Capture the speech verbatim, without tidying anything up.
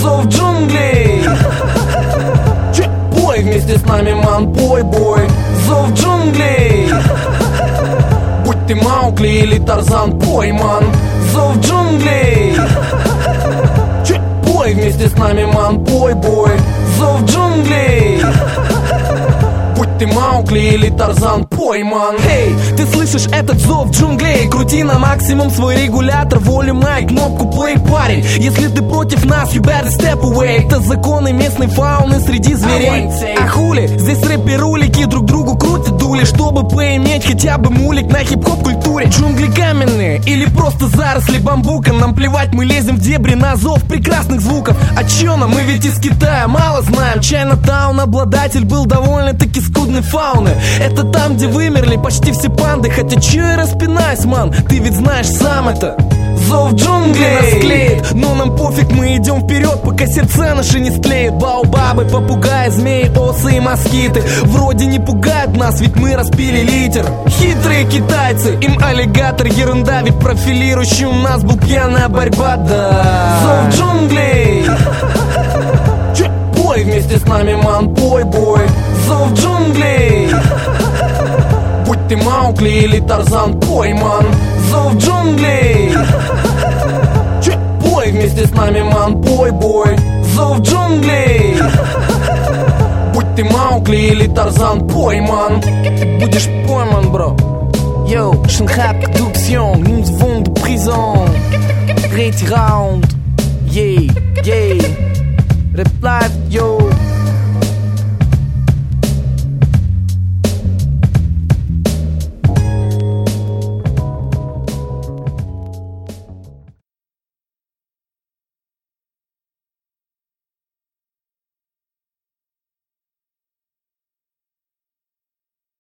зов джунглей. Пой вместе с нами, ман, пой, бой, зов джунглей. Будь ты Маугли или Тарзан, пой, ман, зов джунглей. Пой вместе с нами, ман, пой, бой, зов джунглей. Будь ты Маугли или Тарзан, пой, ман. Эй, hey, ты слышишь этот зов джунглей? Крути на максимум свой регулятор, волюм на кнопку play, парень. Если ты против нас, you better step away. Это законы местной фауны среди зверей. А хули, здесь рэперулики друг другу крутят дули, чтобы поиметь хотя бы мулик на хип-хоп культуре. Джунгли каменные или просто заросли бамбука, нам плевать, мы лезем в дебри на зов прекрасных звуков. А чё нам, мы ведь из Китая мало знаем. Чайна-таун обладатель был довольно-таки скудной фауны. Это там, где вымерли почти все панды. Хотя чё я распинаюсь, ман, ты ведь знаешь сам это. Зов джунглей нас клеит, но нам пофиг, мы идем вперед, пока сердца наши не склеят. Баобабы, попугаи, змеи, осы и москиты вроде не пугают нас, ведь мы распили литер. Хитрые китайцы, им аллигатор ерунда, ведь профилирующий у нас был пьяная борьба, да. Зов джунглей. Пой вместе с нами, ман, пой, бой, зов джунглей. Будь ты Маугли или Тарзан, пой, ман, зов джунглей. Пой вместе с нами, ман, пой, бой, зов джунглей. Будь ты Маугли или Тарзан, пой, ман. Будешь пойман, бро. Yo, Shanghai Production, nous vont de prison. Tretий раунд, ей, ей. Rap Life, yo.